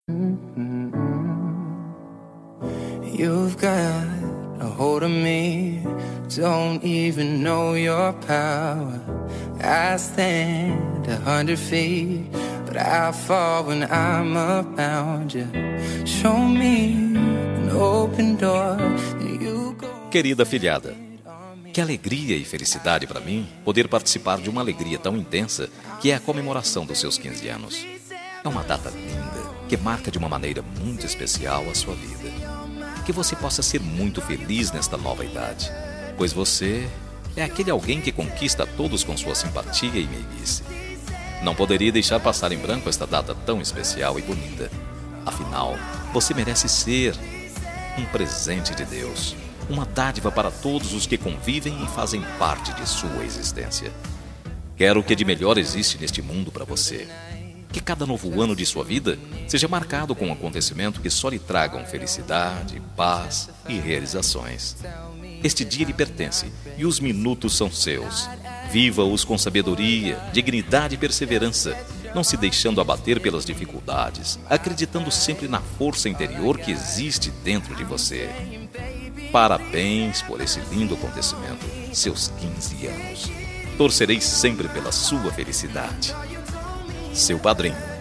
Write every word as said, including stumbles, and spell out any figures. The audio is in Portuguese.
You've got a hold of me, don't even know your power. I stand a hundred feet, but I fall when I'm around you. Show me an open door, and you go. Querida filhada, que alegria e felicidade para mim poder participar de uma alegria tão intensa que é a comemoração dos seus quinze anos. É uma data linda que marca de uma maneira muito especial a sua vida. Que você possa ser muito feliz nesta nova idade, pois você é aquele alguém que conquista todos com sua simpatia e meiguice. Não poderia deixar passar em branco esta data tão especial e bonita. Afinal, você merece ser um presente de Deus, uma dádiva para todos os que convivem e fazem parte de sua existência. Quero o que de melhor existe neste mundo para você. Que cada novo ano de sua vida seja marcado com um acontecimento que só lhe tragam felicidade, paz e realizações. Este dia lhe pertence e os minutos são seus. Viva-os com sabedoria, dignidade e perseverança, não se deixando abater pelas dificuldades, acreditando sempre na força interior que existe dentro de você. Parabéns por esse lindo acontecimento, seus quinze anos. Torcerei sempre pela sua felicidade. Seu padrinho,